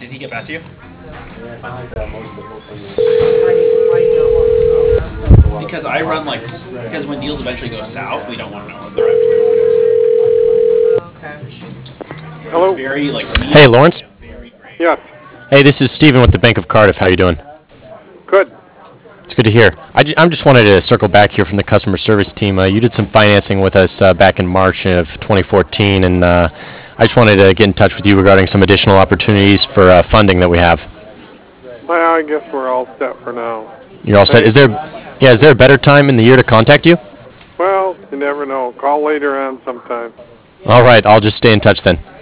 did he get back to you? Because I run like because when deals eventually go south, we don't want to know what they're actually. Hello. Very like. Hey, Lawrence. Yes. Hey, this is Steven with the Bank of Cardiff. How you doing? Good. It's good to hear. I'm just wanted to circle back here from the customer service team. You did some financing with us back in March of 2014, and I just wanted to get in touch with you regarding some additional opportunities for funding that we have. Well, I guess we're all set for now. You're all set. Is there a better time in the year to contact you? Well, you never know. Call later on sometime. All right, I'll just stay in touch then.